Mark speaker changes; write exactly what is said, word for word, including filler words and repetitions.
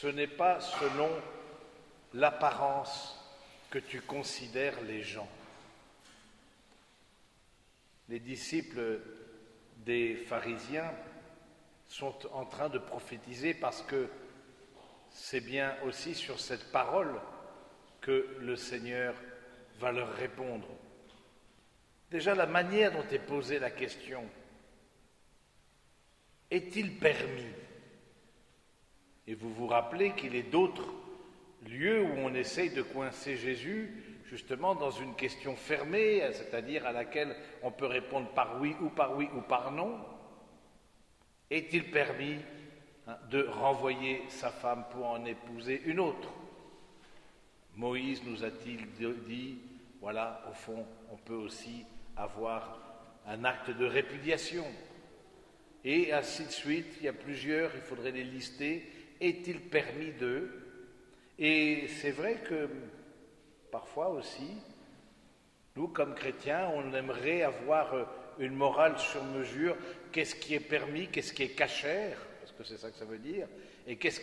Speaker 1: ce n'est pas selon l'apparence que tu considères les gens. Les disciples des pharisiens sont en train de prophétiser parce que c'est bien aussi sur cette parole que le Seigneur va leur répondre. Déjà, la manière dont est posée la question, est-il permis? Et vous vous rappelez qu'il est d'autres lieux où on essaye de coincer Jésus, justement dans une question fermée, c'est-à-dire à laquelle on peut répondre par oui ou par oui ou par non. Est-il permis hein, de renvoyer sa femme pour en épouser une autre? Moïse nous a-t-il dit, voilà, au fond, on peut aussi avoir un acte de répudiation. Et ainsi de suite, il y a plusieurs, il faudrait les lister. Est-il permis de? Et c'est vrai que parfois aussi, nous comme chrétiens, on aimerait avoir une morale sur mesure. Qu'est-ce qui est permis, qu'est-ce qui est cachère, parce que c'est ça que ça veut dire, et qu'est-ce